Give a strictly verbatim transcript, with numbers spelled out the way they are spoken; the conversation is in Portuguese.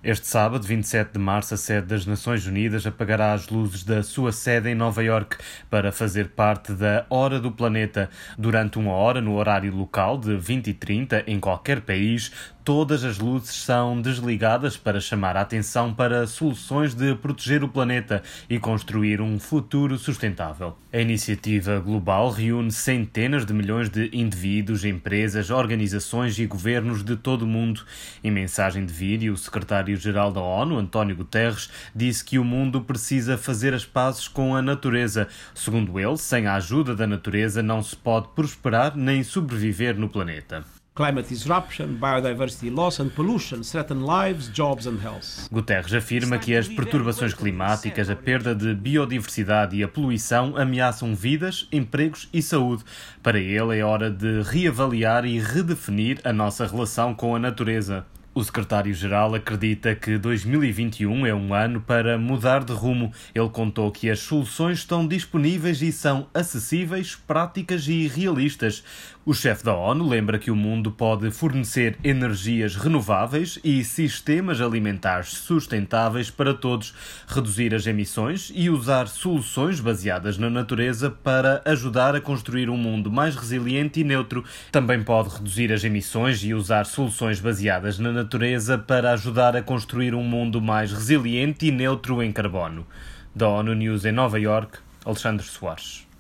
Este sábado, vinte e sete de março, a sede das Nações Unidas apagará as luzes da sua sede em Nova Iorque para fazer parte da Hora do Planeta. Durante uma hora, no horário local de vinte e trinta, em qualquer país, todas as luzes são desligadas para chamar a atenção para soluções de proteger o planeta e construir um futuro sustentável. A iniciativa global reúne centenas de milhões de indivíduos, empresas, organizações e governos de todo o mundo. Em mensagem de vídeo, o secretário-geral da ONU, António Guterres, disse que o mundo precisa fazer as pazes com a natureza. Segundo ele, sem a ajuda da natureza não se pode prosperar nem sobreviver no planeta. Climate disruption, biodiversity loss and pollution threaten lives, jobs and health. Guterres afirma que as perturbações climáticas, a perda de biodiversidade e a poluição ameaçam vidas, empregos e saúde. Para ele, é hora de reavaliar e redefinir a nossa relação com a natureza. O secretário-geral acredita que dois mil e vinte e um é um ano para mudar de rumo. Ele contou que as soluções estão disponíveis e são acessíveis, práticas e realistas. O chefe da ONU lembra que o mundo pode fornecer energias renováveis e sistemas alimentares sustentáveis para todos, reduzir as emissões e usar soluções baseadas na natureza para ajudar a construir um mundo mais resiliente e neutro. Também pode reduzir as emissões e usar soluções baseadas na natureza natureza para ajudar a construir um mundo mais resiliente e neutro em carbono. Da ONU News em Nova Iorque, Alexandre Soares.